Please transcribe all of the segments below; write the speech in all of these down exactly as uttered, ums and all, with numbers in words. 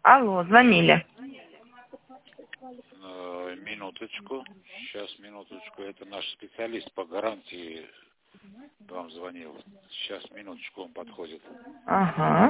Алло, звонили. Э, Минуточку. Сейчас, минуточку. Это наш специалист по гарантии вам звонил. Сейчас, минуточку, он подходит. Ага.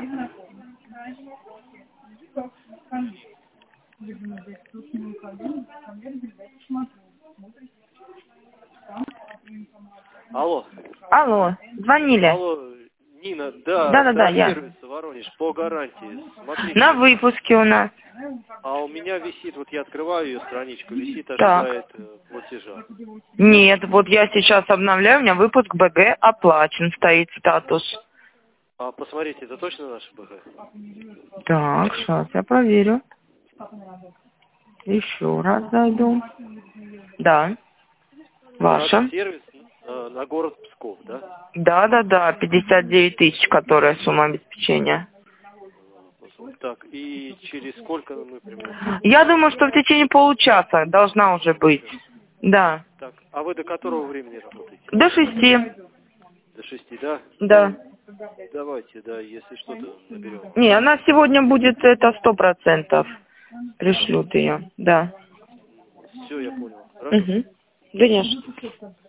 Алло. Алло, звонили. Алло, Нина, да, Да-да-да, я. сервис Воронеж по гарантии. Смотрите, На выпуске у нас. а у меня висит, вот я открываю ее страничку, висит, Так. ожидает э, платежа. Нет, вот я сейчас обновляю, у меня выпуск БГ оплачен, стоит статус. А посмотрите, это точно наш БГ? Так, сейчас я проверю. Еще раз зайду. Да. Ваша. Наш сервис э, на город Псков, да? Да-да-да, пятьдесят девять тысяч, которая сумма обеспечения. Так, и через сколько мы примерно? Я думаю, что в течение получаса должна уже быть. Да. Так, а вы до которого времени работаете? До шести. До шести, да? Да. Давайте, да, если что-то наберем. Не, она сегодня будет, это сто процентов. Пришлют ее, да. Все, я понял. Хорошо. Угу. Конечно.